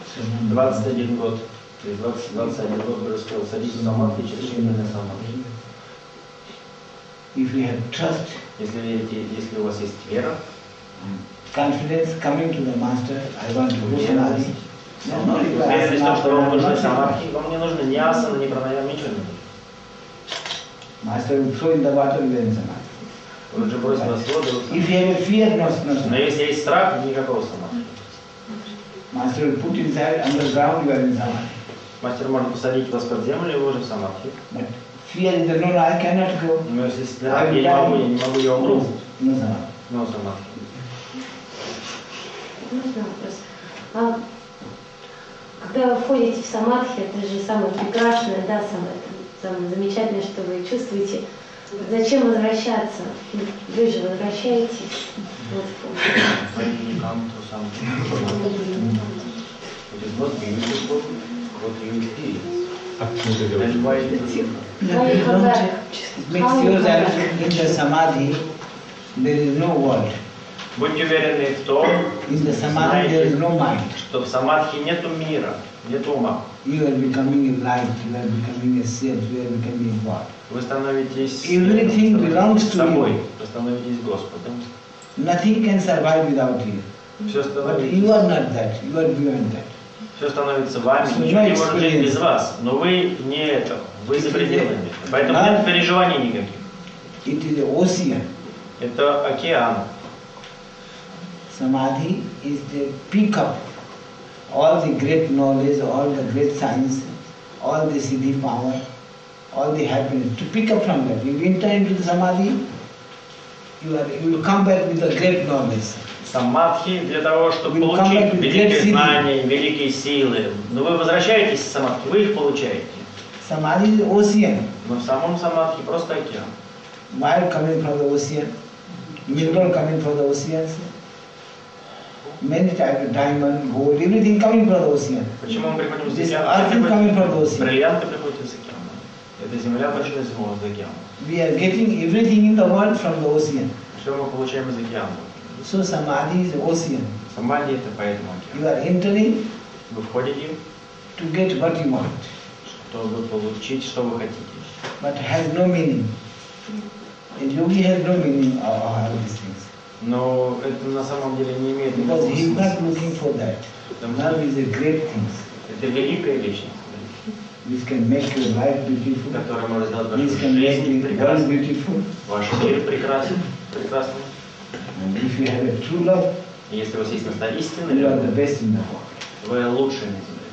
21 год. То есть 21 год Гуру сказал, садитесь в самадхи, через 4 на самадхи. If you have trust, Если верите, если у вас есть вера, confidence coming to the master, I want to do samadhi. уверенность в том, что вам нужны самадхи, вам не нужны ни асана, ни пранаям, ничего не нужно. Master will throw in the water, you are in samadhi. Он же бросит вас в воду. If you have a fear, no samadhi. Но если есть страх, никакого самадхи. Master will put inside underground, you are in samadhi. Мастер может посадить вас под землю, и вы уже в самадхи. But fear is that no, I cannot go. Но если страх, я не могу, я умру. No samadhi. Но самадхи. Можно вопрос? Когда вы входите в самадхи, это же самое прекрасное, да, самое замечательное, что вы чувствуете. Зачем возвращаться? Вы же возвращаетесь. Makes sure that in the samadhi there is no world. Будьте уверены в том, In the samadhi there is no mind. что в самадхи нету мира, нету ума. You are becoming a light, you are becoming a self, you are becoming God. Вы становитесь Everything belongs to собой, you. вы становитесь Господом. Nothing can survive without you. Все But становится, you are not that, you are beyond that. все становится вами, So ничего no не может жить experience. без вас. Но вы не это, вы за пределами. Поэтому нет переживаний никаких. It is the ocean. Это океан. Samadhi is the peak of all the great knowledge, all the great science, all the siddhi power, all the happiness. To pick up from that, you enter into the samadhi, you will come back with a great knowledge. Самадхи для того, чтобы получить великие знания, великие силы. Но вы возвращаетесь в самадхи, вы их получаете. Samadhi is ocean. Но в самом самадхи просто океан. Wire coming from the ocean, mineral coming from the oceans, many types of diamond, gold, everything coming from the ocean. Почему мы приходим из This океана? earth is coming from the ocean. Бриллианты приходят из океана. Эта земля почти из океана. We are getting everything in the world from the ocean. Все мы получаем из океана. So samadhi is ocean. Самадхи это поэтому океан. You are entering Вы входите, to get what you want, чтобы получить, что вы хотите. but has no meaning. A yogi has no meaning of all these things. Но это на самом деле не имеет Because никакого he is not смысла. looking for that. Потому Love что is a great thing это великая личность, which can make your life beautiful, которая может сделать вашу which can make жизнь the world прекрасной, beautiful. ваш мир прекрасен, прекрасным. And if you have a true love, И если у вас есть настоящая истина, you are the best in the world. вы лучшие на земле.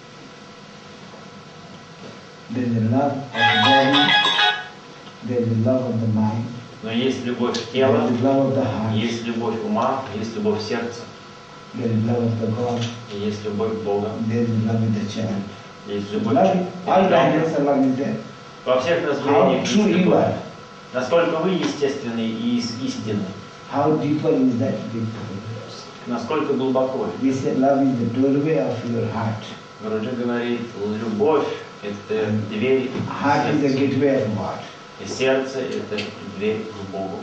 There is a love of the body, there is a love of the mind, Но есть любовь there тела, is love of the heart, есть любовь ума, есть любовь сердца, there is love of the God, и есть любовь Бога, there is love with the child. есть любовь Love, all dimensions of love is there. во всех How разделениях true есть you любовь. are, Насколько вы естественны и истинны, how deeper is that deep. насколько глубоко. We say love is the doorway of your heart. Гуруджи говорит, любовь – это дверь Heart is the сердца. gateway of God. И сердце – это дверь к Богу.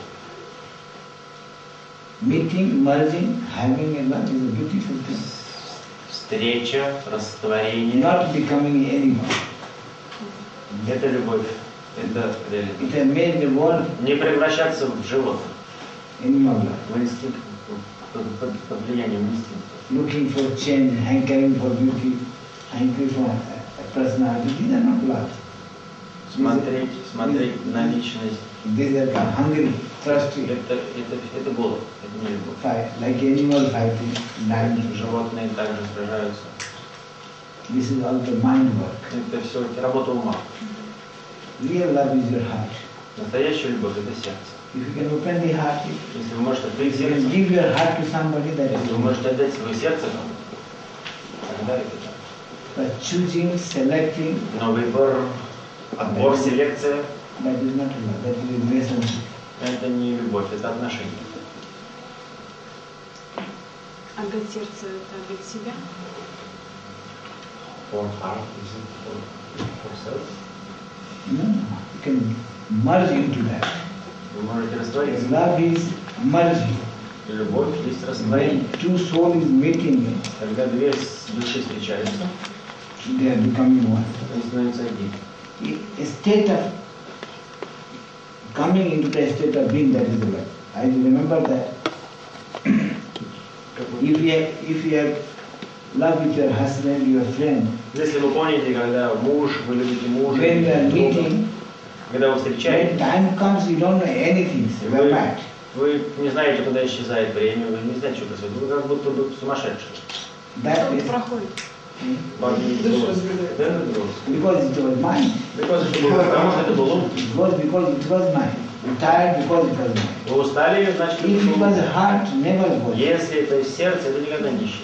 Meeting, merging, having a love is a beautiful thing. Встреча, растворение Not becoming anyone. – это любовь, это It реализация. has made the world Не превращаться в животных, animal love. в инстинкт, под влиянием инстинкта. Looking for change, hankering for beauty, hankering for personality. These are not love. Смотреть на личность. These are hungry, thirsty, Это голод, это не любовь. fight, like animal fighting, dying. Животные также сражаются. This is all the mind work. Это все работа ума. Real love is your heart. Настоящая любовь – это сердце. If you can open the heart, Если вы можете открыть if you can сердце, give your heart to somebody, that если is вы love. можете отдать свое сердце кому-то, тогда это так. But choosing, selecting, Но выбор, отбор, селекция that is not love, that is relationship. – это не любовь, это отношение. Отдать сердце – это отдать себя. For heart, is it for self? No, you can merge into that. Вы можете раствориться. Love is merging. Любовь есть растворение. When two souls is meeting, Когда две души встречаются, they are becoming one. они становятся одним. A state of coming into the state of being, that is the love. I remember that if you have love with your husband, your friend, Если вы помните, когда вы любите мужа, when you are друга, meeting, когда вы when встречаетесь, time comes, you don't know anything. You are mad. вы не знаете, куда исчезает время, вы не знаете, что происходит. Вы как будто бы сумасшедшие. That Что is проходит? because it was mine. Потому что это был ум. Because it was mine. You tired because it was mine. Вы устали, значит, If it это was ум. heart, never was. Если это из сердца, это никогда не исчезнет.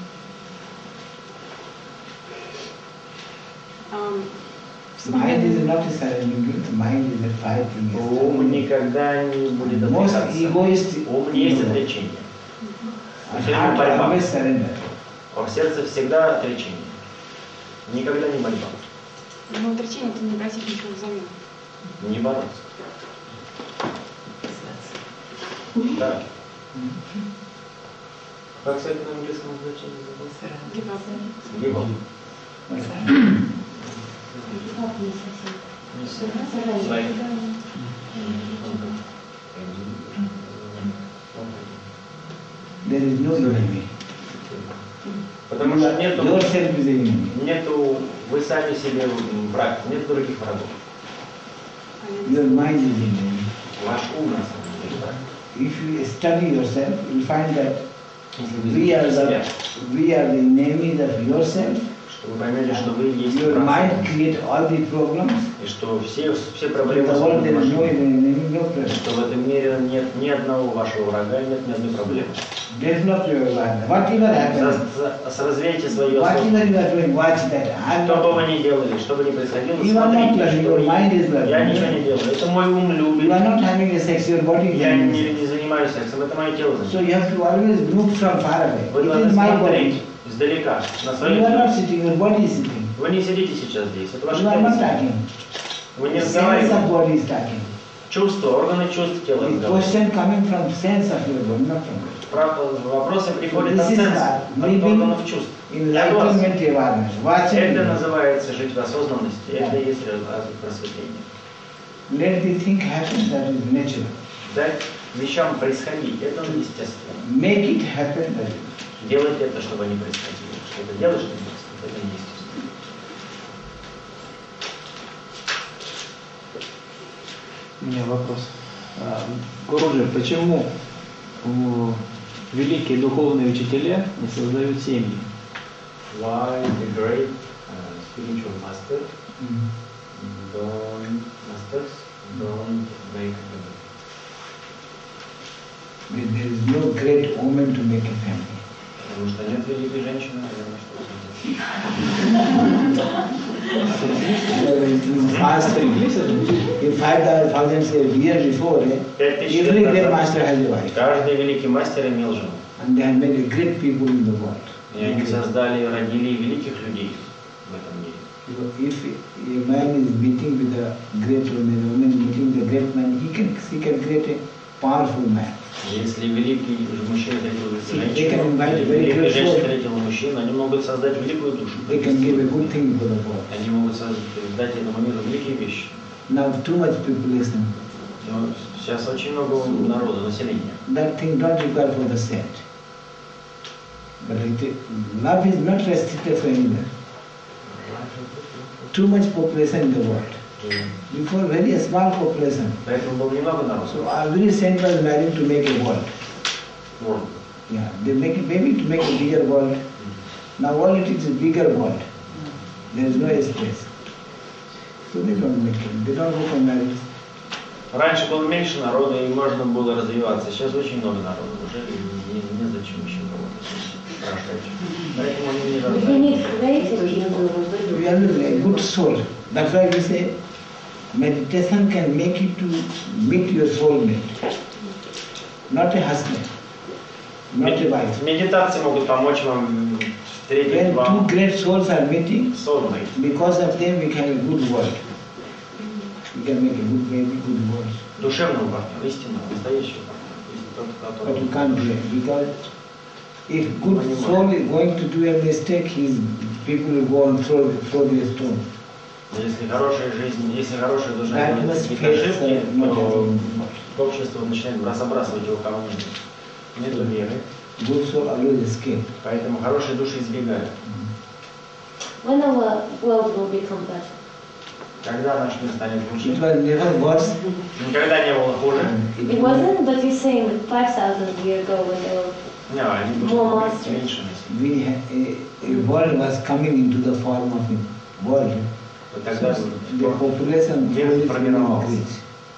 Mind is not a surrendering, mind is a fighting. Ум никогда не будет Most отрекаться. egoistic. Ум не есть отречение. And heart always surrender. А в сердце всегда отречение. Никогда не борьба. Но отречение это не просить ничего взамен. Не бороться. Да. Как сказать на английском значении? Give up. Не совсем. Свои. There is no enemy. Потому что Yourself is enemy. нету, вы сами себе враг, нет других врагов. Your mind is enemy. Ваш ум на самом деле враг. If you study yourself, you will find that Если вы we are изучите себя, the enemies of yourself. что вы поймете, что вы есть Your враг, mind creates all the problems. и что все In проблемы the world there is no ваши, enemy, no problem. что в этом мире нет ни одного вашего врага, нет ни одной проблемы. Develop your awareness. Whatever happens, Развейте свою whatever осознанность. you are doing, watch that. I'm Что бы вы not, ни делали, что бы ни происходило, You are not смотрите, loving, что your вы mind is не- loving. Я ничего не делаю. Это мой ум you любит. are not having a sex, your body is Я having не, sex. не занимаюсь сексом, это мое тело So занимается. you have to always look from far away. Вы It должны is my смотреть body. издалека на You свое are not тело. sitting, your body is sitting. Вы не сидите сейчас здесь, это ваше You are not тело. talking. Вы не Sense of разговариваете. body is talking. Чувства, органы чувств тела The разговаривают. question coming from sense of your body, not from body. Вопросы приходят This от is сенса, what от living органов чувств. in От вас. enlightenment awareness. Watching. Это называется жить в осознанности, это и есть просветление. Let the thing happen, that is natural. Дать вещам происходить, это естественно. Make it happen, that is. Делать это, чтобы они происходили. Что-то делаешь, что не происходит, это неестественно. У меня вопрос. Гуруджи, почему великие духовные учителя не создают семьи? Why the great spiritual master don't make a family? There is no great woman to make a family. Потому что нет великой женщины, наверное, что In past, in 5,000 years before, every great master has a wife. каждый великий мастер имел жену. And they have made a great people in the world. И они создали, родили великих людей в этом мире. If a man is meeting with a great woman meeting the great man, he can create a powerful man. Если великий мужчина встретил They can женщину, invite или very великая great женщина soul. встретила мужчину, они могут создать великую душу. They can give a good thing for the world. Они могут создать этому миру великие вещи. Now too much population. Но сейчас очень много народа, населения. That thing don't require for the saint. But love is not restricted for anywhere. Too much population in the world. Before very small population. Поэтому было немного народа. So every saint was married to make a world. World. Yeah, they make it maybe to make a bigger world. Now all it is a bigger world. There is no space. So they don't make it. They don't go for marriage. Раньше было меньше народа и можно было развиваться. Сейчас очень много народа уже и незачем еще кого-то рождать. Поэтому они не рождают. We are a good soul. That's why we say meditation can make you to meet your soulmate. Not a husband, not a wife. Медитации могут помочь вам встретить When two вам great souls are meeting, soulmate. because of them we can have a good world. We can make a good baby, good world. Душевного партнера, истинного, настоящего партнера. тот, But который... you can't blame, because if good soul is going to do a mistake, people will go and throw the stone. Если хорошая жизнь, если хорошая душа That делает must какие-то face ошибки, not то having. общество начинает забрасывать его камнями. Нету веры, Good soul always escape. поэтому хорошие души избегают. When our world will become better? Когда наш мир станет лучше? It was never worse. Никогда не было хуже. It wasn't, but you're saying 5,000 years ago when they were Не, они more были monsters. меньше. A world was coming into the form of a world. Вот тогда The population мир will формировался. increase.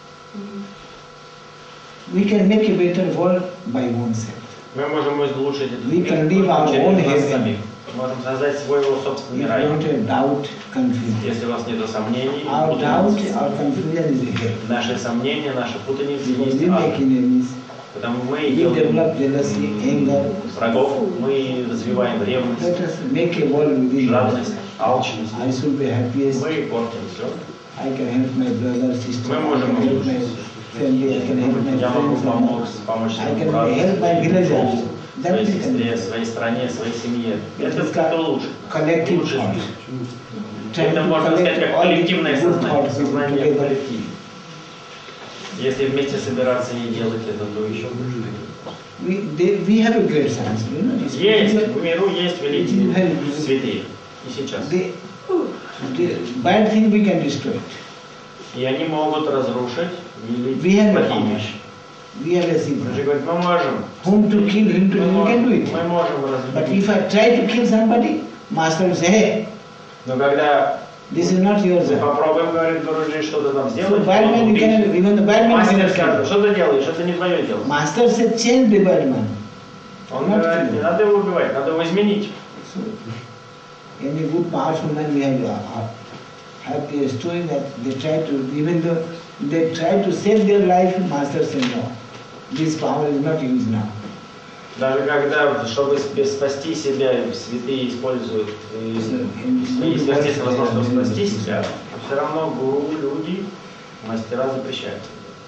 We can make a better world by oneself. Мы можем улучшить этот We мир can live our через own нас heaven. самих. Можем создать свой If собственный you рай. don't have doubt, confusion. Если у вас нет сомнений, Our doubt, путаницы. our confusion is a hell. Наши сомнения, наши путаницы Because есть we make ад. enemies, Потому мы we делаем develop jealousy, anger. врагов, мы развиваем ревность, Let us make a world within us. жадность, алчность. I should be happiest. Мы портим все. I can help my brother, sister. Мы I можем can help my улучшить. family. I can help my Я могу friends. помочь I своему can брату, help my village also. That своей we can сестре, do. своей стране, своей семье. Это It's как-то got лучше. collective Лучше thought. мир. Try Это to можно сказать collect как all the коллективное good сознание, thoughts сознание в together. коллективе. Если вместе собираться и делать это, то еще лучше. We have a great science, you know. it's Есть, beautiful. в миру есть великие святые. И сейчас. The bad thing we can destroy it. И они могут разрушить We или have a плохие power. вещи. We have a Мы secret. же говорим, мы можем. Whom to kill, him to Мы we can do можем, it. мы можем But разбить. if I try to kill somebody, master will say, hey, Но когда this is not yours. мы попробуем, говорит Гуруджи, что-то там So сделать, bad man, you can, even the bad man мастер cannot скажет, kill. что ты делаешь, это не твое дело. Master said, change the bad man. Он говорит, не надо его убивать, надо его изменить. So, any good powerful man we have a story that they try to, even though they try to save their life, master said no. This power is not used now. Даже когда, чтобы спасти себя, святые используют свои сверхъестественные возможности спасти себя, все равно гуру, люди, мастера запрещают.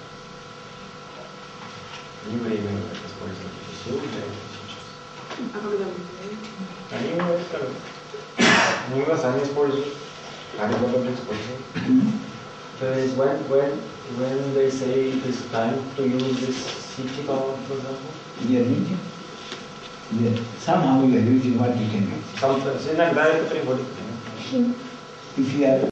Не время использовать эту силу для этого сейчас. А когда вы? Они его скажут. Они его сами используют. Они потом используют. То есть, when they say it is time to use this city power, for example, We are using. Yeah. Somehow we are using what we can use. иногда это приводит. If you are